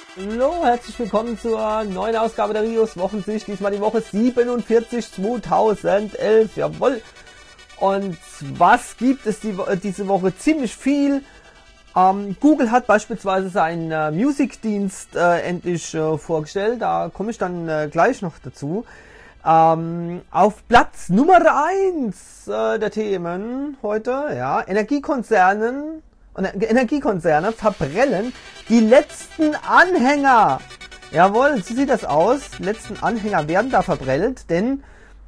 Hallo, herzlich willkommen zur neuen Ausgabe der Rios Wochensicht. Diesmal die Woche 47 2011. Jawohl. Und was gibt es diese Woche? Ziemlich viel. Google hat beispielsweise seinen Musikdienst endlich vorgestellt. Da komme ich dann gleich noch dazu. Auf Platz Nummer 1 der Themen heute, ja, Energiekonzerne verbrennen die letzten Anhänger. Jawohl, so sieht das aus. Die letzten Anhänger werden da verbrellt, denn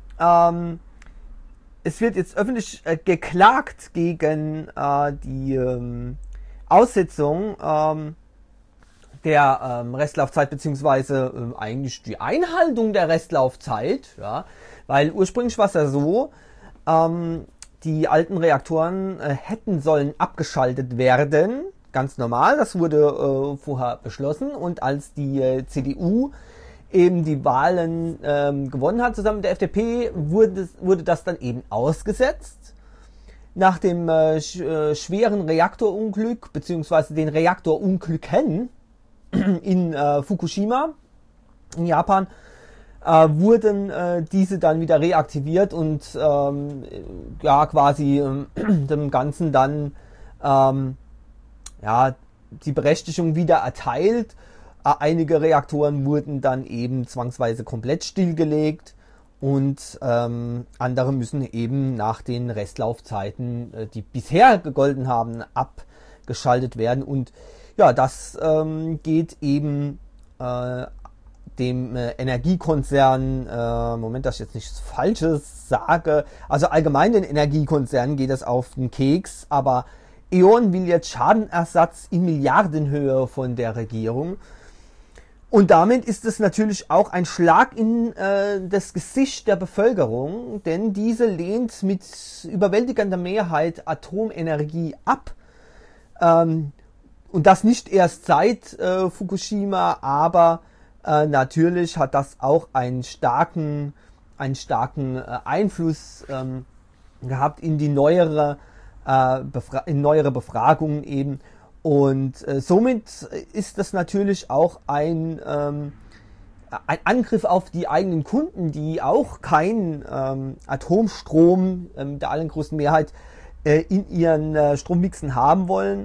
es wird jetzt öffentlich geklagt gegen die Aussetzung der Restlaufzeit beziehungsweise eigentlich die Einhaltung der Restlaufzeit, ja, weil ursprünglich war es ja so, die alten Reaktoren hätten sollen abgeschaltet werden, ganz normal, das wurde vorher beschlossen, und als die CDU eben die Wahlen gewonnen hat zusammen mit der FDP, wurde das dann eben ausgesetzt. Nach dem schweren Reaktorunglück beziehungsweise den Reaktorunglücken in Fukushima in Japan wurden diese dann wieder reaktiviert und ja, quasi dem Ganzen dann ja, die Berechtigung wieder erteilt. Einige Reaktoren wurden dann eben zwangsweise komplett stillgelegt und andere müssen eben nach den Restlaufzeiten, die bisher gegolten haben, abgeschaltet werden. Und ja, das geht eben dem Energiekonzern, Moment, dass ich jetzt nichts Falsches sage, also allgemein den Energiekonzernen geht das auf den Keks, aber E.ON will jetzt Schadenersatz in Milliardenhöhe von der Regierung. Und damit ist es natürlich auch ein Schlag in das Gesicht der Bevölkerung, denn diese lehnt mit überwältigender Mehrheit Atomenergie ab. Und das nicht erst seit Fukushima, aber natürlich hat das auch einen starken Einfluss gehabt in die neuere Befragungen eben. Und somit ist das natürlich auch ein Angriff auf die eigenen Kunden, die auch keinen Atomstrom der allergrößten Mehrheit in ihren Strommixen haben wollen.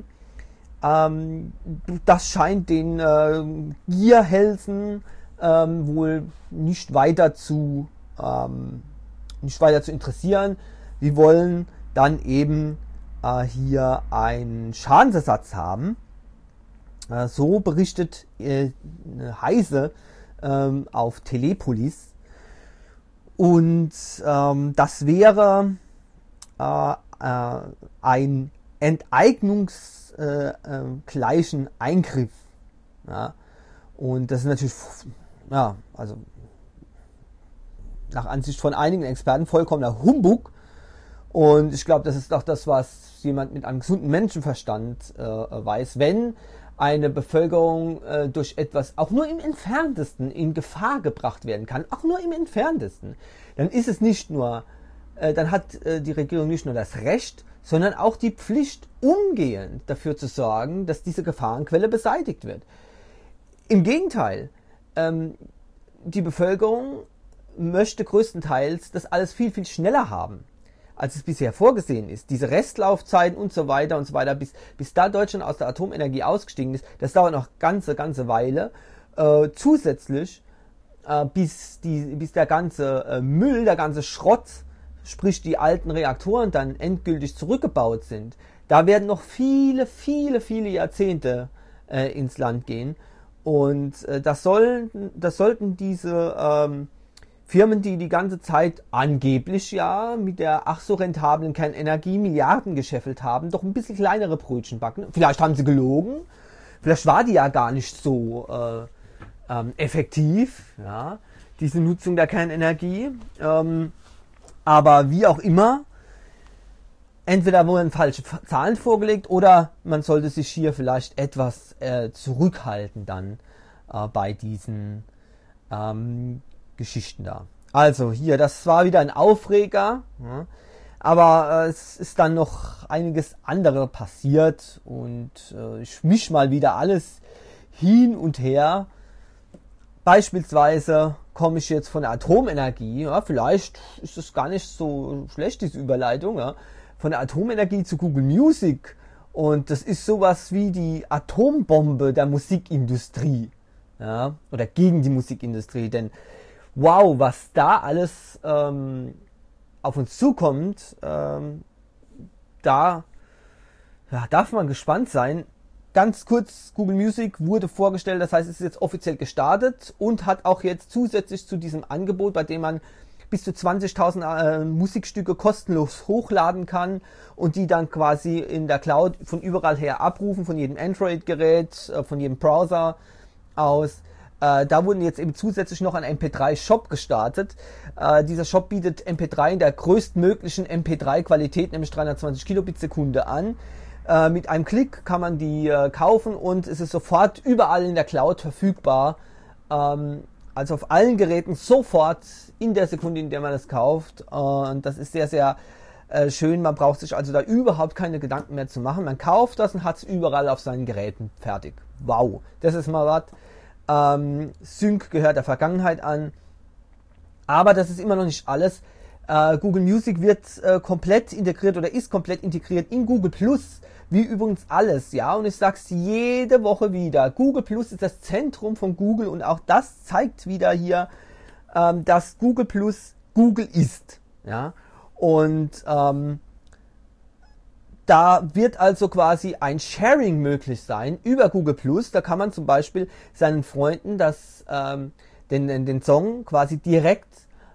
Das scheint den Gierhälsen wohl nicht weiter zu interessieren. Wir wollen dann eben hier einen Schadensersatz haben. So berichtet Heise auf Telepolis. Und das wäre ein enteignungsgleichen Eingriff. Ja. Und das ist natürlich, ja, also nach Ansicht von einigen Experten vollkommener Humbug. Und ich glaube, das ist auch das, was jemand mit einem gesunden Menschenverstand weiß. Wenn eine Bevölkerung durch etwas auch nur im Entferntesten in Gefahr gebracht werden kann, auch nur im Entferntesten, dann ist es nicht nur, dann hat die Regierung nicht nur das Recht, sondern auch die Pflicht, umgehend dafür zu sorgen, dass diese Gefahrenquelle beseitigt wird. Im Gegenteil, die Bevölkerung möchte größtenteils das alles viel, viel schneller haben, als es bisher vorgesehen ist. Diese Restlaufzeiten und so weiter, bis da Deutschland aus der Atomenergie ausgestiegen ist, das dauert noch ganze Weile. Zusätzlich, bis der ganze Müll, der ganze Schrott, sprich die alten Reaktoren dann endgültig zurückgebaut sind, da werden noch viele Jahrzehnte ins Land gehen. Und das sollten diese Firmen, die die ganze Zeit angeblich ja mit der ach so rentablen Kernenergie Milliarden gescheffelt haben, doch ein bisschen kleinere Brötchen backen. Vielleicht haben sie gelogen, vielleicht war die ja gar nicht so effektiv, ja, diese Nutzung der Kernenergie. Aber wie auch immer, entweder wurden falsche Zahlen vorgelegt oder man sollte sich hier vielleicht etwas zurückhalten dann bei diesen Geschichten da. Also hier, das war wieder ein Aufreger, ja, aber es ist dann noch einiges andere passiert und ich misch mal wieder alles hin und her. Beispielsweise komme ich jetzt von der Atomenergie, ja, vielleicht ist das gar nicht so schlecht, diese Überleitung, ja, von der Atomenergie zu Google Music. Und das ist sowas wie die Atombombe der Musikindustrie, ja, oder gegen die Musikindustrie. Denn wow, was da alles auf uns zukommt, da darf man gespannt sein. Ganz kurz, Google Music wurde vorgestellt, das heißt, es ist jetzt offiziell gestartet und hat auch jetzt zusätzlich zu diesem Angebot, bei dem man bis zu 20.000 Musikstücke kostenlos hochladen kann und die dann quasi in der Cloud von überall her abrufen, von jedem Android-Gerät, von jedem Browser aus. Da wurden jetzt eben zusätzlich noch ein MP3-Shop gestartet. Dieser Shop bietet MP3 in der größtmöglichen MP3-Qualität, nämlich 320 Kilobit Sekunde an. Mit einem Klick kann man die kaufen und es ist sofort überall in der Cloud verfügbar. Also auf allen Geräten sofort in der Sekunde, in der man es kauft. Und das ist sehr, sehr schön. Man braucht sich also da überhaupt keine Gedanken mehr zu machen. Man kauft das und hat es überall auf seinen Geräten fertig. Wow, das ist mal was. Sync gehört der Vergangenheit an. Aber das ist immer noch nicht alles. Google Music wird komplett integriert oder ist komplett integriert in Google Plus, wie übrigens alles, ja, und ich sag's jede Woche wieder, Google Plus ist das Zentrum von Google und auch das zeigt wieder hier, dass Google Plus Google ist, ja, und da wird also quasi ein Sharing möglich sein über Google Plus. Da kann man zum Beispiel seinen Freunden den Song quasi direkt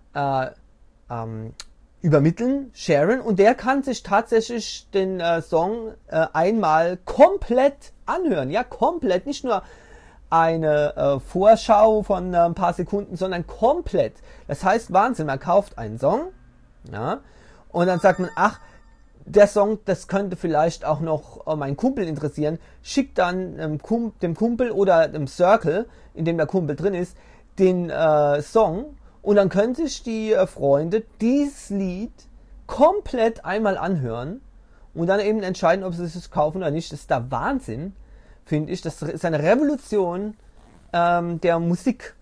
übermitteln, sharen und der kann sich tatsächlich den Song einmal komplett anhören. Ja, komplett, nicht nur eine Vorschau von ein paar Sekunden, sondern komplett. Das heißt, Wahnsinn, man kauft einen Song, ja, und dann sagt man, ach, der Song, das könnte vielleicht auch noch meinen Kumpel interessieren, schickt dann dem Kumpel oder dem Circle, in dem der Kumpel drin ist, den Song und dann können sich die Freunde dieses Lied komplett einmal anhören und dann eben entscheiden, ob sie es kaufen oder nicht. Das ist der Wahnsinn, finde ich. Das ist eine Revolution der Musik,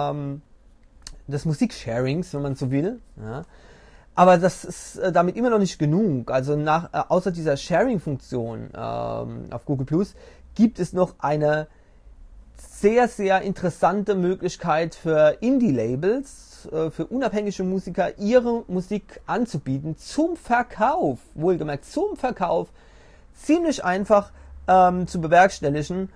des Musiksharings, wenn man so will. Ja. Aber das ist damit immer noch nicht genug. Also außer dieser Sharing-Funktion auf Google Plus gibt es noch eine sehr, sehr interessante Möglichkeit für Indie-Labels, für unabhängige Musiker, ihre Musik anzubieten zum Verkauf. Wohlgemerkt, zum Verkauf. Ziemlich einfach zu bewerkstelligen.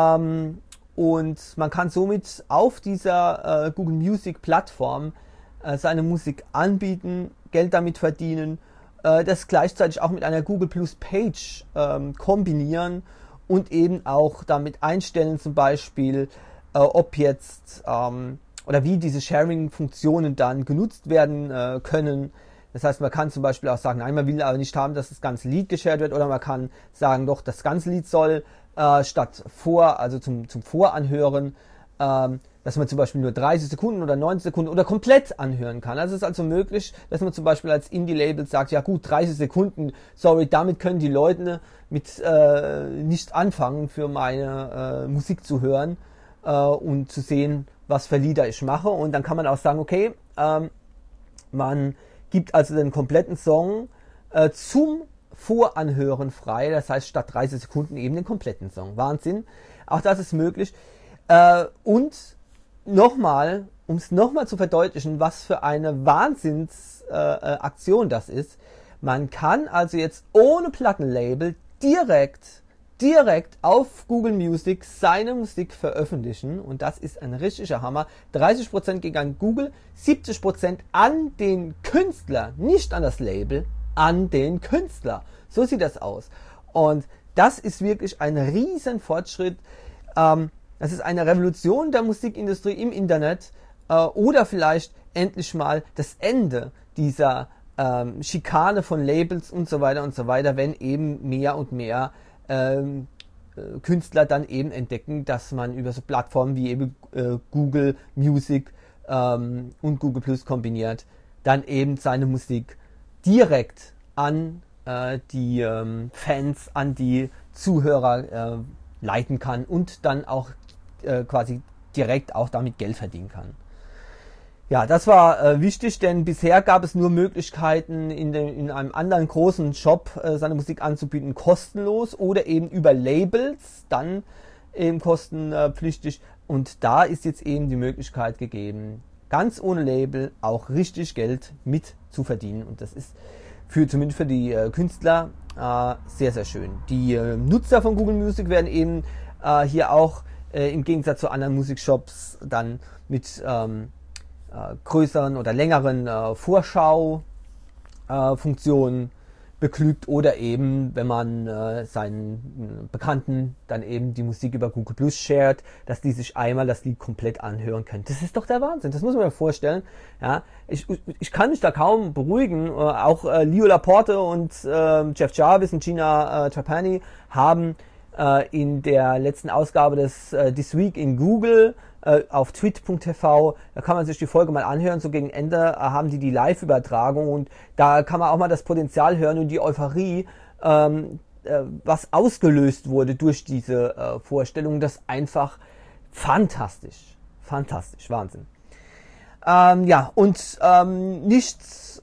Und man kann somit auf dieser Google Music Plattform seine Musik anbieten, Geld damit verdienen, das gleichzeitig auch mit einer Google Plus Page kombinieren und eben auch damit einstellen, zum Beispiel, ob jetzt oder wie diese Sharing-Funktionen dann genutzt werden können. Das heißt, man kann zum Beispiel auch sagen, nein, man will aber nicht haben, dass das ganze Lied geshared wird, oder man kann sagen, doch, das ganze Lied soll statt also zum Voranhören, dass man zum Beispiel nur 30 Sekunden oder 90 Sekunden oder komplett anhören kann. Also es ist also möglich, dass man zum Beispiel als Indie-Label sagt, ja gut, 30 Sekunden, sorry, damit können die Leute mit nicht anfangen, für meine Musik zu hören und zu sehen, was für Lieder ich mache. Und dann kann man auch sagen, okay, man gibt also den kompletten Song zum Voranhören frei. Das heißt, statt 30 Sekunden eben den kompletten Song. Wahnsinn. Auch das ist möglich. Und nochmal, um es nochmal zu verdeutlichen, was für eine Wahnsinnsaktion das ist. Man kann also jetzt ohne Plattenlabel direkt auf Google Music seine Musik veröffentlichen und das ist ein richtiger Hammer. 30% geht an Google, 70% an den Künstler, nicht an das Label, an den Künstler. So sieht das aus. Und das ist wirklich ein riesen Fortschritt. Das ist eine Revolution der Musikindustrie im Internet oder vielleicht endlich mal das Ende dieser Schikane von Labels und so weiter, wenn eben mehr und mehr Künstler dann eben entdecken, dass man über so Plattformen wie eben Google Music und Google Plus kombiniert, dann eben seine Musik direkt an die Fans, an die Zuhörer leiten kann und dann auch quasi direkt auch damit Geld verdienen kann. Ja, das war wichtig, denn bisher gab es nur Möglichkeiten, in einem anderen großen Shop seine Musik anzubieten, kostenlos oder eben über Labels, dann eben kostenpflichtig. Und da ist jetzt eben die Möglichkeit gegeben, ganz ohne Label auch richtig Geld mit zu verdienen. Und das ist zumindest für die Künstler sehr, sehr schön. Die Nutzer von Google Music werden eben hier auch im Gegensatz zu anderen Musikshops dann mit größeren oder längeren Vorschau-Funktionen beglückt oder eben, wenn man seinen Bekannten dann eben die Musik über Google Plus shared, dass die sich einmal das Lied komplett anhören können. Das ist doch der Wahnsinn, das muss man sich vorstellen. Ja, ich kann mich da kaum beruhigen. Auch Leo Laporte und Jeff Jarvis und Gina Trapani haben in der letzten Ausgabe des This Week in Google auf twit.tv, da kann man sich die Folge mal anhören, so gegen Ende haben die Live-Übertragung und da kann man auch mal das Potenzial hören und die Euphorie, was ausgelöst wurde durch diese Vorstellung, das ist einfach fantastisch, Wahnsinn. Ja, und nichts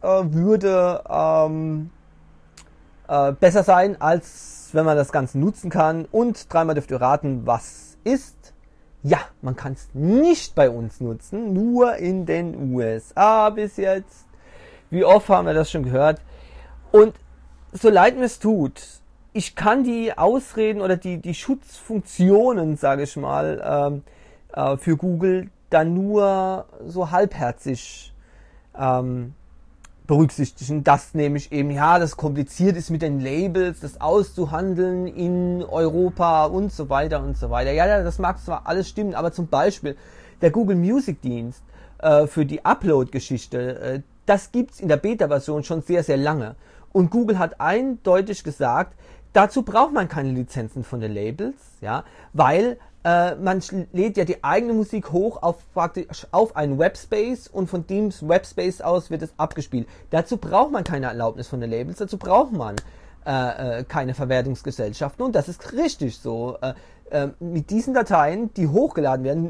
würde besser sein, als wenn man das Ganze nutzen kann und dreimal dürft ihr raten, was ist. Ja, man kann es nicht bei uns nutzen, nur in den USA bis jetzt. Wie oft haben wir das schon gehört? Und so leid mir es tut, ich kann die Ausreden oder die Schutzfunktionen, sage ich mal, für Google dann nur so halbherzig berücksichtigen, dass nämlich eben, ja, das kompliziert ist mit den Labels, das auszuhandeln in Europa und so weiter und so weiter. Ja, das mag zwar alles stimmen, aber zum Beispiel der Google Music Dienst für die Upload-Geschichte, das gibt's in der Beta-Version schon sehr, sehr lange. Und Google hat eindeutig gesagt, dazu braucht man keine Lizenzen von den Labels, ja, weil man lädt ja die eigene Musik hoch praktisch auf einen Webspace und von dem Webspace aus wird es abgespielt. Dazu braucht man keine Erlaubnis von den Labels, dazu braucht man keine Verwertungsgesellschaften und das ist richtig so. Mit diesen Dateien, die hochgeladen werden,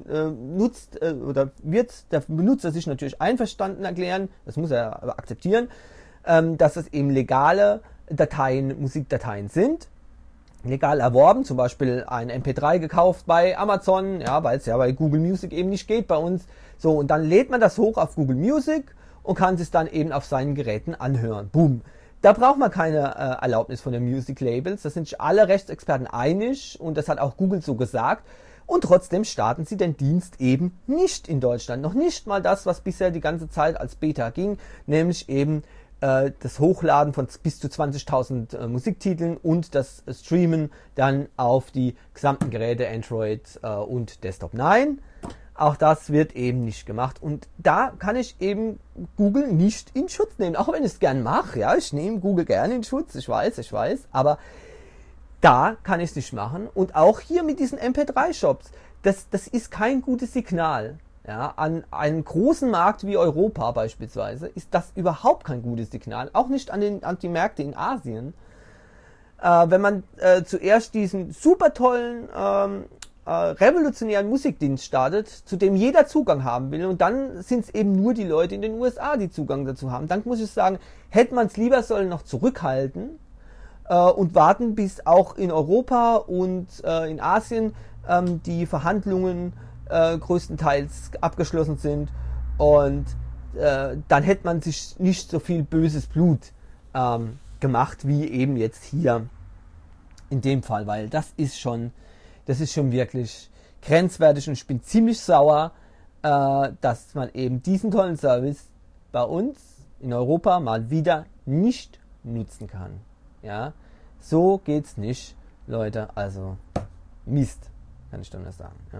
wird der Benutzer sich natürlich einverstanden erklären, das muss er aber akzeptieren, dass das eben legale Dateien, Musikdateien sind. Legal erworben, zum Beispiel ein MP3 gekauft bei Amazon, ja, weil es ja bei Google Music eben nicht geht bei uns. So, und dann lädt man das hoch auf Google Music und kann es dann eben auf seinen Geräten anhören. Boom. Da braucht man keine Erlaubnis von den Music Labels. Da sind sich alle Rechtsexperten einig und das hat auch Google so gesagt. Und trotzdem starten sie den Dienst eben nicht in Deutschland. Noch nicht mal das, was bisher die ganze Zeit als Beta ging, nämlich eben das Hochladen von bis zu 20.000 Musiktiteln und das Streamen dann auf die gesamten Geräte Android und Desktop. Nein, auch das wird eben nicht gemacht und da kann ich eben Google nicht in Schutz nehmen, auch wenn ich es gern mache. Ja, ich nehme Google gerne in Schutz, ich weiß, aber da kann ich es nicht machen und auch hier mit diesen MP3-Shops, das ist kein gutes Signal. Ja, an einem großen Markt wie Europa beispielsweise ist das überhaupt kein gutes Signal, auch nicht an die Märkte in Asien. Wenn man zuerst diesen super tollen, revolutionären Musikdienst startet, zu dem jeder Zugang haben will und dann sind es eben nur die Leute in den USA, die Zugang dazu haben, dann muss ich sagen, hätte man es lieber sollen noch zurückhalten und warten, bis auch in Europa und in Asien die Verhandlungen größtenteils abgeschlossen sind und dann hätte man sich nicht so viel böses Blut gemacht wie eben jetzt hier in dem Fall, weil das ist schon wirklich grenzwertig und ich bin ziemlich sauer, dass man eben diesen tollen Service bei uns in Europa mal wieder nicht nutzen kann. Ja, so geht's nicht, Leute, also Mist, kann ich dann nur sagen. Ja.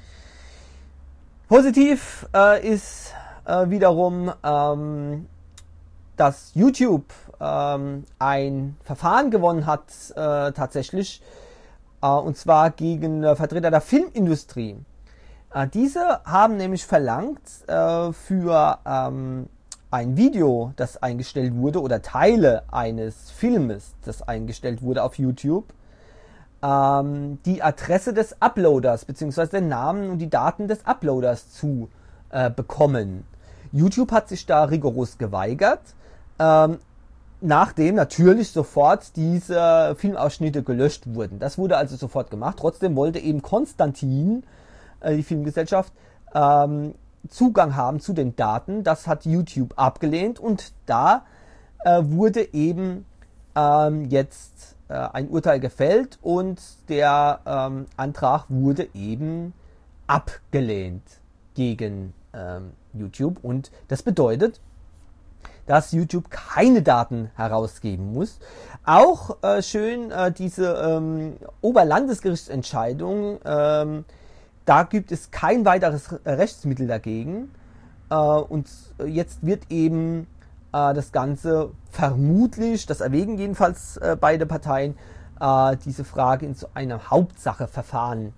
Positiv ist wiederum, dass YouTube ein Verfahren gewonnen hat, tatsächlich, und zwar gegen Vertreter der Filmindustrie. Diese haben nämlich verlangt, für ein Video, das eingestellt wurde, oder Teile eines Filmes, das eingestellt wurde auf YouTube, die Adresse des Uploaders bzw. den Namen und die Daten des Uploaders zu bekommen. YouTube hat sich da rigoros geweigert, nachdem natürlich sofort diese Filmausschnitte gelöscht wurden. Das wurde also sofort gemacht. Trotzdem wollte eben Konstantin, die Filmgesellschaft, Zugang haben zu den Daten. Das hat YouTube abgelehnt und da wurde eben jetzt ein Urteil gefällt und der Antrag wurde eben abgelehnt gegen YouTube. Und das bedeutet, dass YouTube keine Daten herausgeben muss. Auch schön diese Oberlandesgerichtsentscheidung, da gibt es kein weiteres Rechtsmittel dagegen. Und jetzt wird eben das Ganze vermutlich, das erwägen jedenfalls beide Parteien, diese Frage in so einem Hauptsacheverfahren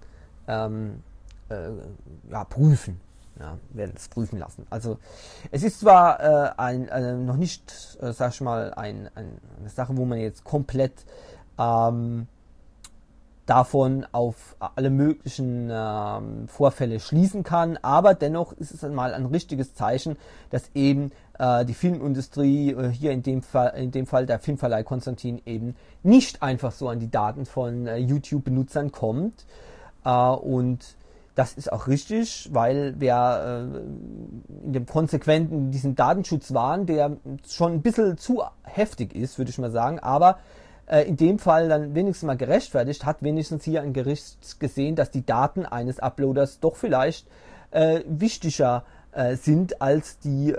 prüfen. Ja, werden es prüfen lassen. Also es ist zwar noch nicht, sag ich mal, eine Sache, wo man jetzt komplett davon auf alle möglichen Vorfälle schließen kann, aber dennoch ist es einmal ein richtiges Zeichen, dass eben die Filmindustrie, hier in dem Fall der Filmverleih Konstantin, eben nicht einfach so an die Daten von YouTube-Benutzern kommt. Und das ist auch richtig, weil wer in dem konsequenten diesen Datenschutz wahren, der schon ein bisschen zu heftig ist, würde ich mal sagen, aber in dem Fall dann wenigstens mal gerechtfertigt, hat wenigstens hier ein Gericht gesehen, dass die Daten eines Uploaders doch vielleicht wichtiger sind als die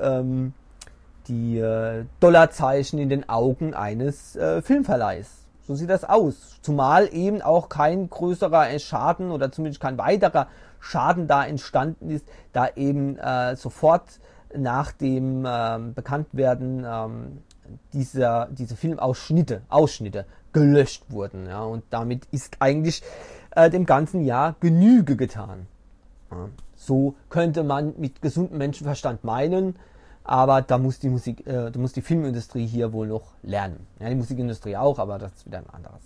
Dollarzeichen in den Augen eines Filmverleihs. So sieht das aus. Zumal eben auch kein größerer Schaden oder zumindest kein weiterer Schaden da entstanden ist, da eben sofort nach dem Bekanntwerden diese Filmausschnitte gelöscht wurden. Ja, und damit ist eigentlich dem ganzen Jahr Genüge getan. Ja, so könnte man mit gesundem Menschenverstand meinen, aber da muss die Filmindustrie hier wohl noch lernen. Ja, die Musikindustrie auch, aber das ist wieder ein anderes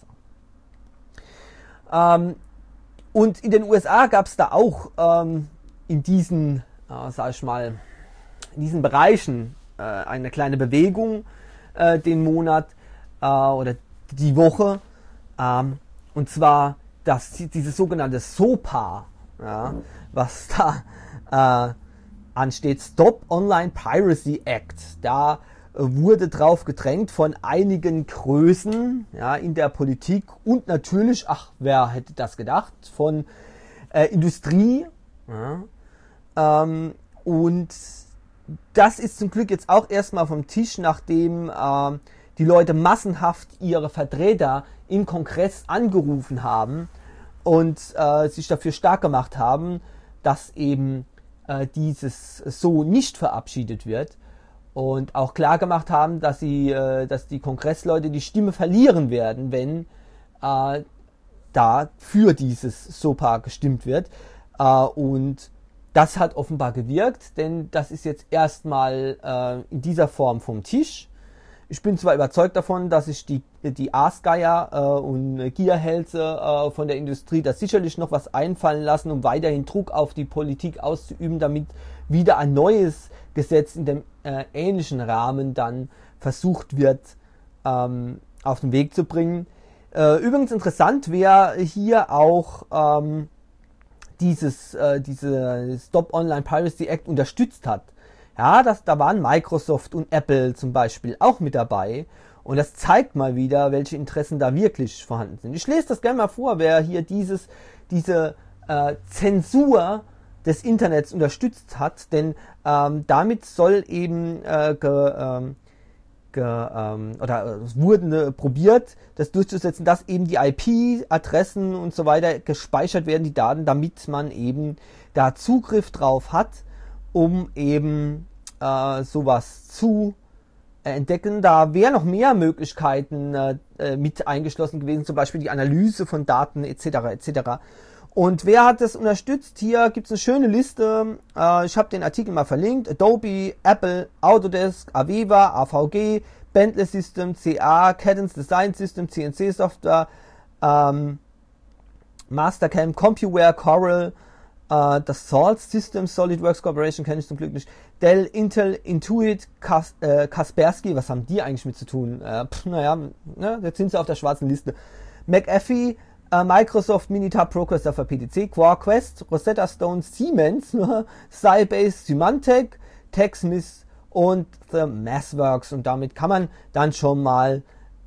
Sache. Und in den USA gab es da auch in diesen, sag ich mal, in diesen Bereichen eine kleine Bewegung den Monat oder die Woche, und zwar dieses sogenannte SOPA, ja, was da ansteht, Stop Online Piracy Act. Da wurde drauf gedrängt von einigen Größen, ja, in der Politik und natürlich, wer hätte das gedacht, von Industrie. Ja, und das ist zum Glück jetzt auch erstmal vom Tisch, nachdem die Leute massenhaft ihre Vertreter im Kongress angerufen haben und sich dafür stark gemacht haben, dass eben dieses so nicht verabschiedet wird und auch klar gemacht haben, dass die Kongressleute die Stimme verlieren werden, wenn da für dieses SOPA gestimmt wird. Und das hat offenbar gewirkt, denn das ist jetzt erstmal in dieser Form vom Tisch. Ich bin zwar überzeugt davon, dass sich die Aasgeier und Gierhälse von der Industrie da sicherlich noch was einfallen lassen, um weiterhin Druck auf die Politik auszuüben, damit wieder ein neues Gesetz in dem ähnlichen Rahmen dann versucht wird auf den Weg zu bringen. Übrigens interessant wäre hier auch diese Stop Online Piracy Act unterstützt hat. Ja, da waren Microsoft und Apple zum Beispiel auch mit dabei. Und das zeigt mal wieder, welche Interessen da wirklich vorhanden sind. Ich lese das gerne mal vor, wer hier diese Zensur des Internets unterstützt hat. Denn damit soll eben es wurde probiert, das durchzusetzen, dass eben die IP-Adressen und so weiter gespeichert werden, die Daten, damit man eben da Zugriff drauf hat, um eben sowas zu entdecken. Da wären noch mehr Möglichkeiten mit eingeschlossen gewesen, zum Beispiel die Analyse von Daten etc. etc. Und wer hat das unterstützt? Hier gibt es eine schöne Liste. Ich habe den Artikel mal verlinkt. Adobe, Apple, Autodesk, Aveva, AVG, Bentley System, CA, Cadence Design System, CNC Software, Mastercam, CompuWare, Corel, das Salt Systems, SolidWorks Corporation kenne ich zum Glück nicht, Dell, Intel, Intuit, Kaspersky, was haben die eigentlich mit zu tun? Naja, ne, jetzt sind sie auf der schwarzen Liste. McAfee, Microsoft, Minitab, Processor für PTC, QuarQuest, Rosetta Stone, Siemens, Sybase, Symantec, TechSmith und The MassWorks. Und damit kann man dann schon mal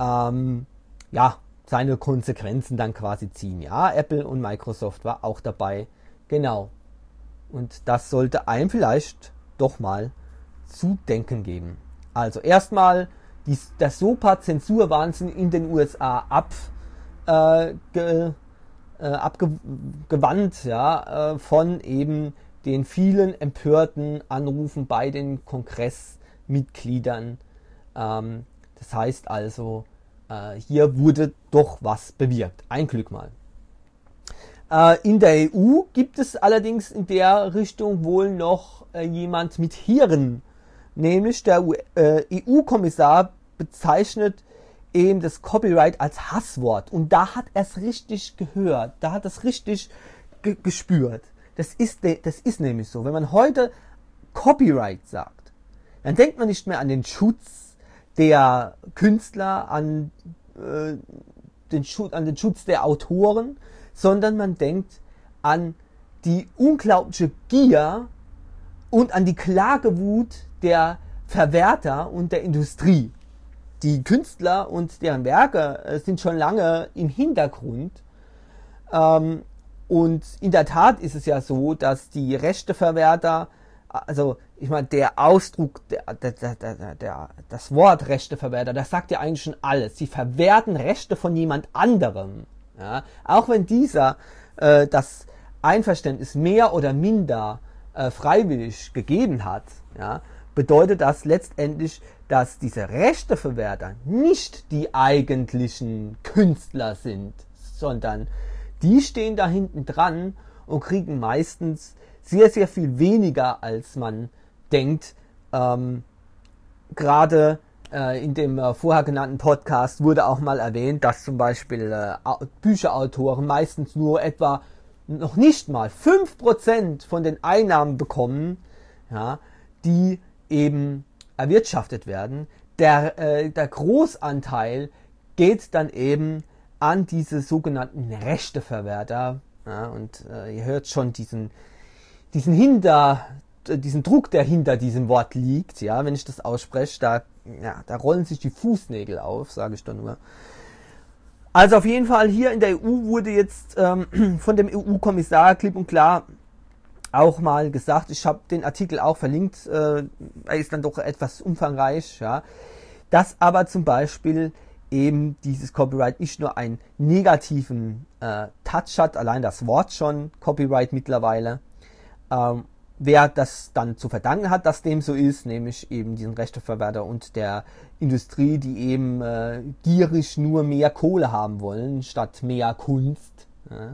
seine Konsequenzen dann quasi ziehen. Ja, Apple und Microsoft war auch dabei. Genau. Und das sollte einem vielleicht doch mal zu denken geben. Also erstmal der SOPA-Zensurwahnsinn in den USA abgewandt, von eben den vielen empörten Anrufen bei den Kongressmitgliedern. Das heißt also, hier wurde doch was bewirkt. Ein Glück mal. In der EU gibt es allerdings in der Richtung wohl noch jemand mit Hirn, nämlich der EU-Kommissar bezeichnet eben das Copyright als Hasswort. Und da hat er es richtig gehört, da hat er es richtig gespürt. Das ist nämlich so. Wenn man heute Copyright sagt, dann denkt man nicht mehr an den Schutz der Künstler, an den Schutz der Autoren, sondern man denkt an die unglaubliche Gier und an die Klagewut der Verwerter und der Industrie. Die Künstler und deren Werke sind schon lange im Hintergrund. Und in der Tat ist es ja so, dass die Rechteverwerter, also ich meine, der Ausdruck, das Wort Rechteverwerter, das sagt ja eigentlich schon alles. Sie verwerten Rechte von jemand anderem. Ja? Auch wenn dieser das Einverständnis mehr oder minder freiwillig gegeben hat, ja, bedeutet das letztendlich, dass diese Rechteverwerter nicht die eigentlichen Künstler sind, sondern die stehen da hinten dran und kriegen meistens sehr, sehr viel weniger, als man denkt. Gerade in dem vorher genannten Podcast wurde auch mal erwähnt, dass zum Beispiel Bücherautoren meistens nur etwa noch nicht mal 5% von den Einnahmen bekommen, ja, die eben erwirtschaftet werden. Der Großanteil geht dann eben an diese sogenannten Rechteverwerter. Ja, und ihr hört schon diesen Druck, der hinter diesem Wort liegt. Ja, wenn ich das ausspreche, da rollen sich die Fußnägel auf, sage ich dann nur. Also auf jeden Fall hier in der EU wurde jetzt von dem EU-Kommissar klipp und klar auch mal gesagt, ich habe den Artikel auch verlinkt, er ist dann doch etwas umfangreich, ja, dass aber zum Beispiel eben dieses Copyright nicht nur einen negativen Touch hat, allein das Wort schon, Copyright mittlerweile, wer das dann zu verdanken hat, dass dem so ist, nämlich eben diesen Rechteverwerter und der Industrie, die eben gierig nur mehr Kohle haben wollen, statt mehr Kunst. Ja.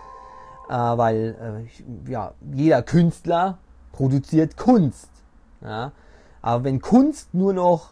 Weil jeder Künstler produziert Kunst. Ja. Aber wenn Kunst nur noch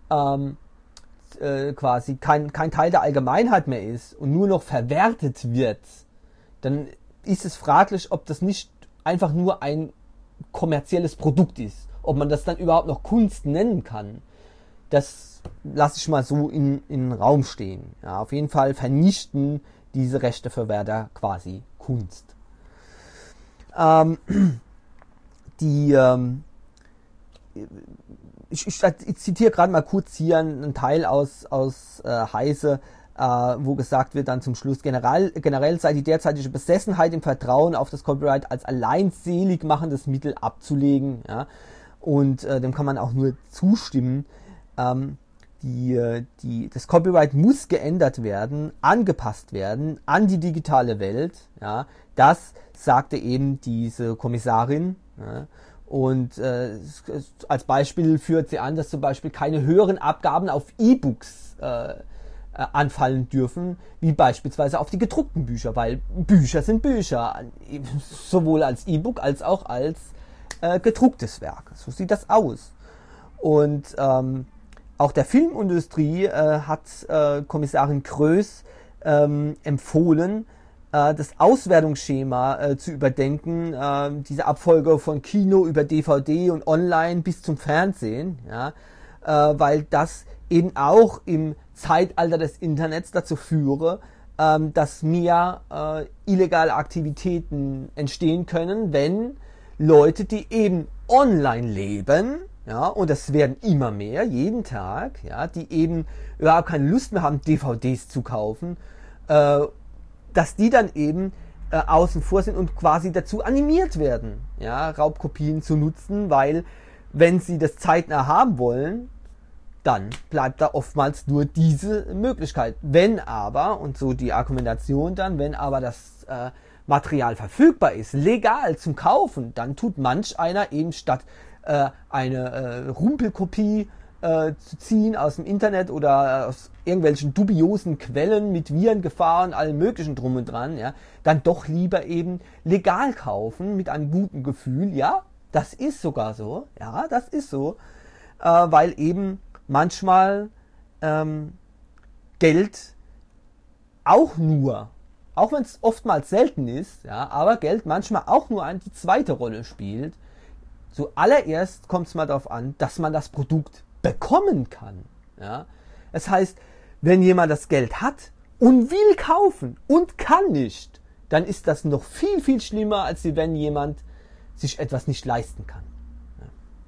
quasi kein Teil der Allgemeinheit mehr ist und nur noch verwertet wird, dann ist es fraglich, ob das nicht einfach nur ein kommerzielles Produkt ist. Ob man das dann überhaupt noch Kunst nennen kann, das lasse ich mal so in den Raum stehen. Ja, auf jeden Fall vernichten diese Rechteverwerter quasi Kunst. Ich zitiere gerade mal kurz hier einen Teil aus Heise, wo gesagt wird dann zum Schluss, generell sei die derzeitige Besessenheit im Vertrauen auf das Copyright als allein selig machendes Mittel abzulegen. Ja? Und dem kann man auch nur zustimmen. Das Copyright muss geändert werden, angepasst werden an die digitale Welt. Ja? Das sagte eben diese Kommissarin. Ja? Und als Beispiel führt sie an, dass zum Beispiel keine höheren Abgaben auf E-Books anfallen dürfen, wie beispielsweise auf die gedruckten Bücher, weil Bücher sind Bücher, sowohl als E-Book als auch als gedrucktes Werk. So sieht das aus. Und auch der Filmindustrie hat Kommissarin Kroes empfohlen, das Auswertungsschema zu überdenken, diese Abfolge von Kino über DVD und Online bis zum Fernsehen, ja, weil das eben auch im Zeitalter des Internets dazu führe, dass mehr illegale Aktivitäten entstehen können, wenn Leute, die eben online leben, ja, und das werden immer mehr, jeden Tag, ja, die eben überhaupt keine Lust mehr haben, DVDs zu kaufen, dass die dann eben außen vor sind und quasi dazu animiert werden, ja, Raubkopien zu nutzen, weil wenn sie das zeitnah haben wollen, dann bleibt da oftmals nur diese Möglichkeit. Wenn aber, und so die Argumentation dann, wenn aber das Material verfügbar ist, legal zum Kaufen, dann tut manch einer eben statt eine Rumpelkopie zu ziehen aus dem Internet oder aus irgendwelchen dubiosen Quellen mit Virengefahren, allem möglichen drum und dran, ja, dann doch lieber eben legal kaufen mit einem guten Gefühl. Ja, das ist sogar so, ja, das ist so, weil eben manchmal Geld auch wenn es oftmals selten ist, ja, aber Geld manchmal auch nur die zweite Rolle spielt. Zuallererst kommt es mal darauf an, dass man das Produkt bekommen kann. Ja. Das heißt, wenn jemand das Geld hat und will kaufen und kann nicht, dann ist das noch viel, viel schlimmer, als wenn jemand sich etwas nicht leisten kann. Ja.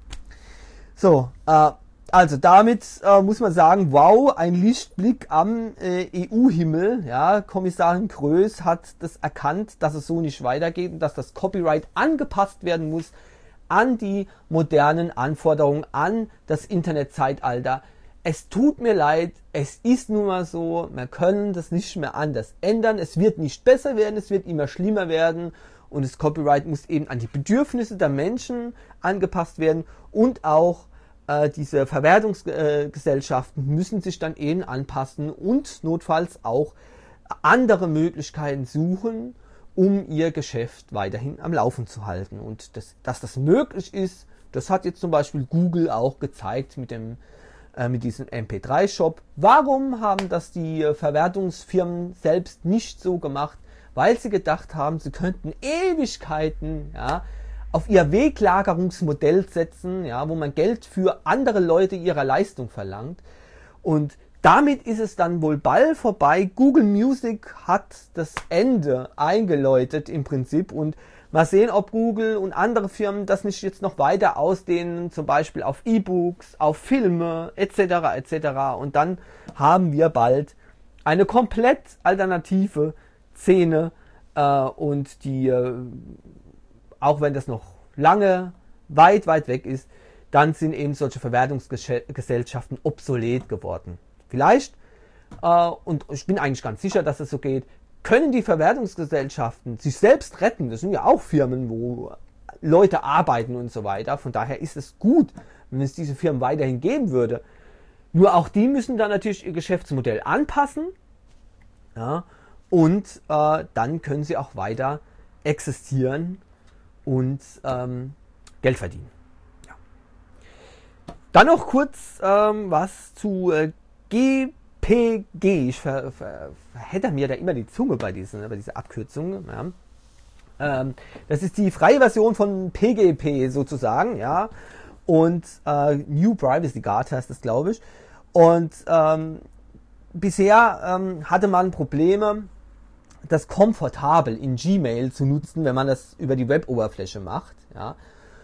So, also damit muss man sagen, wow, ein Lichtblick am EU-Himmel. Ja, Kommissarin Kroes hat das erkannt, dass es so nicht weitergeht und dass das Copyright angepasst werden muss an die modernen Anforderungen an das Internetzeitalter. Es tut mir leid, es ist nun mal so, wir können das nicht mehr anders ändern. Es wird nicht besser werden, es wird immer schlimmer werden und das Copyright muss eben an die Bedürfnisse der Menschen angepasst werden und auch diese Verwertungsgesellschaften müssen sich dann eben anpassen und notfalls auch andere Möglichkeiten suchen, um ihr Geschäft weiterhin am Laufen zu halten. Und dass das möglich ist, das hat jetzt zum Beispiel Google auch gezeigt mit diesem MP3-Shop. Warum haben das die Verwertungsfirmen selbst nicht so gemacht? Weil sie gedacht haben, sie könnten Ewigkeiten, ja, auf ihr Weglagerungsmodell setzen, ja, wo man Geld für andere Leute ihrer Leistung verlangt. Und damit ist es dann wohl bald vorbei. Google Music hat das Ende eingeläutet im Prinzip und mal sehen, ob Google und andere Firmen das nicht jetzt noch weiter ausdehnen, zum Beispiel auf E-Books, auf Filme etc. etc. Und dann haben wir bald eine komplett alternative Szene und die auch wenn das noch lange weit weg ist, dann sind eben solche Verwertungsgesellschaften obsolet geworden. Vielleicht, und ich bin eigentlich ganz sicher, dass es so geht, können die Verwertungsgesellschaften sich selbst retten. Das sind ja auch Firmen, wo Leute arbeiten und so weiter. Von daher ist es gut, wenn es diese Firmen weiterhin geben würde. Nur auch die müssen dann natürlich ihr Geschäftsmodell anpassen. Ja, und dann können sie auch weiter existieren und Geld verdienen. Ja. Dann noch kurz was zu GPG. Ich verhedder mir da immer die Zunge bei dieser Abkürzung. Ja. Das ist die freie Version von PGP sozusagen, ja. Und New Privacy Guard heißt das, glaube ich. Und bisher hatte man Probleme, das komfortabel in Gmail zu nutzen, wenn man das über die Web-Oberfläche macht. Ja.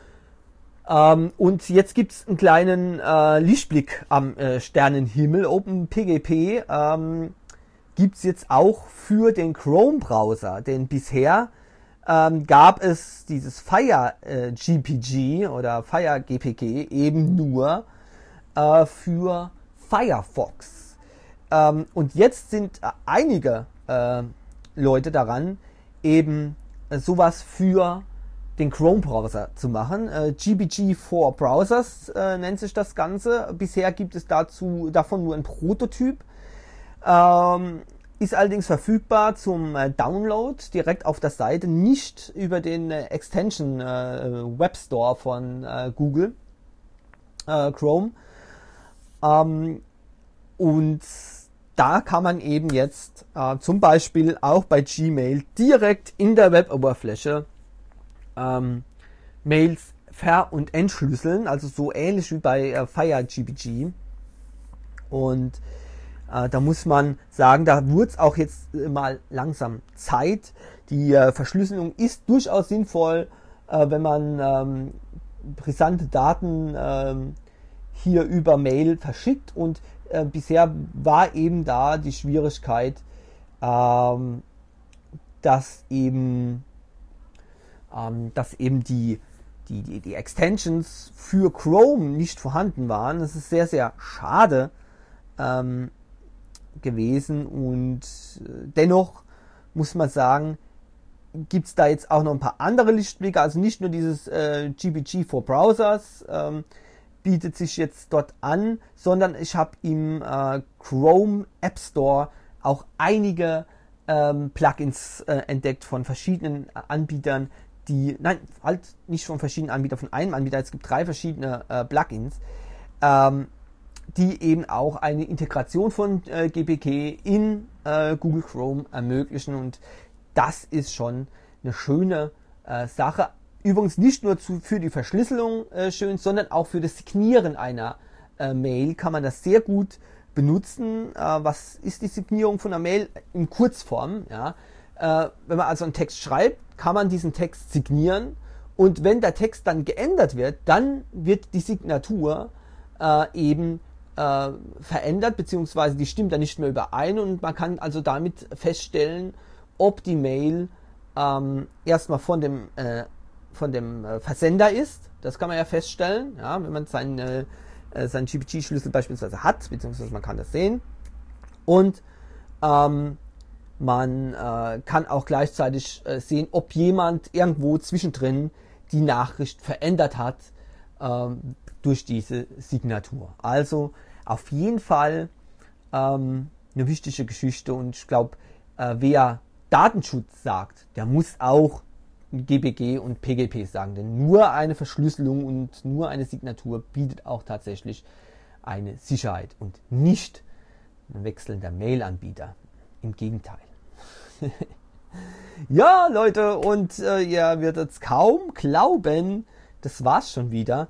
Und jetzt gibt es einen kleinen Lichtblick am Sternenhimmel. OpenPGP gibt es jetzt auch für den Chrome-Browser, denn bisher gab es dieses FireGPG oder FireGPG eben nur für Firefox. Und jetzt sind einige Leute daran, eben sowas für den Chrome-Browser zu machen. GPG for Browsers nennt sich das Ganze. Bisher gibt es davon nur ein Prototyp. Ist allerdings verfügbar zum Download direkt auf der Seite, nicht über den Extension Web Store von Google Chrome. Und da kann man eben jetzt zum Beispiel auch bei Gmail direkt in der Web-Oberfläche Mails ver- und entschlüsseln, also so ähnlich wie bei FireGPG. Und da muss man sagen, da wurde es auch jetzt mal langsam Zeit. Die Verschlüsselung ist durchaus sinnvoll, wenn man brisante Daten hier über Mail verschickt. Und bisher war eben da die Schwierigkeit, dass eben die Extensions für Chrome nicht vorhanden waren. Das ist sehr, sehr schade gewesen, und dennoch muss man sagen, gibt es da jetzt auch noch ein paar andere Lichtblicke, also nicht nur dieses GPG for Browsers bietet sich jetzt dort an, sondern ich habe im Chrome App Store auch einige Plugins entdeckt von verschiedenen Anbietern, halt nicht von verschiedenen Anbietern, von einem Anbieter, es gibt 3 verschiedene Plugins, die eben auch eine Integration von GPG in Google Chrome ermöglichen, und das ist schon eine schöne Sache. Übrigens nicht nur für die Verschlüsselung schön, sondern auch für das Signieren einer Mail kann man das sehr gut benutzen. Was ist die Signierung von einer Mail? In Kurzform. Ja? Wenn man also einen Text schreibt, kann man diesen Text signieren, und wenn der Text dann geändert wird, dann wird die Signatur eben verändert, beziehungsweise die stimmt dann nicht mehr überein, und man kann also damit feststellen, ob die Mail erstmal von dem Versender ist. Das kann man ja feststellen, ja, wenn man seinen GPG-Schlüssel beispielsweise hat, beziehungsweise man kann das sehen. Und man kann auch gleichzeitig sehen, ob jemand irgendwo zwischendrin die Nachricht verändert hat durch diese Signatur. Also auf jeden Fall eine wichtige Geschichte, und ich glaube, wer Datenschutz sagt, der muss auch GPG und PGP sagen, denn nur eine Verschlüsselung und nur eine Signatur bietet auch tatsächlich eine Sicherheit und nicht ein wechselnder Mail-Anbieter. Im Gegenteil. Ja, Leute, und ihr werdet es kaum glauben, das war's schon wieder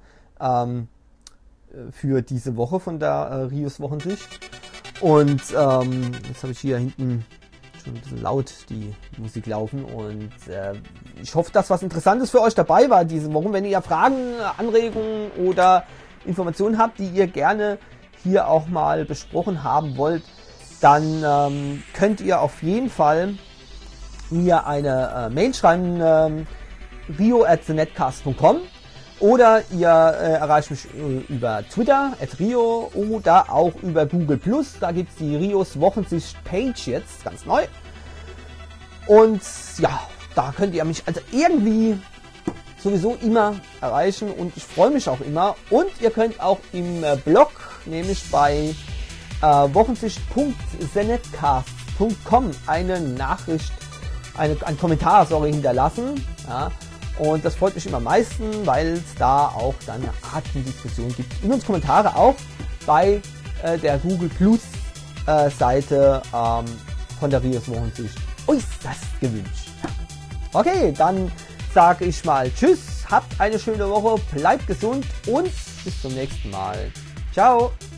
für diese Woche von der Rios Wochensicht. Und jetzt habe ich hier hinten schon ein bisschen laut die Musik laufen, und ich hoffe, dass was Interessantes für euch dabei war diese Woche. Wenn ihr Fragen, Anregungen oder Informationen habt, die ihr gerne hier auch mal besprochen haben wollt, dann könnt ihr auf jeden Fall mir eine Mail schreiben, rio@thenetcast.com, oder ihr erreicht mich über Twitter @rio oder auch über Google+. Da gibt es die Rios Wochensicht Page jetzt, ganz neu. Und ja, da könnt ihr mich also irgendwie sowieso immer erreichen, und ich freue mich auch immer. Und ihr könnt auch im Blog, nämlich bei wochensicht.thenetcast.com eine Nachricht, einen Kommentar hinterlassen. Ja. Und das freut mich immer am meisten, weil es da auch dann eine Art von Diskussion gibt. Übrigens Kommentare auch bei der Google Plus Seite von der Rios Wochensicht. Äußerst gewünscht. Okay, dann sage ich mal Tschüss, habt eine schöne Woche, bleibt gesund und bis zum nächsten Mal. Ciao!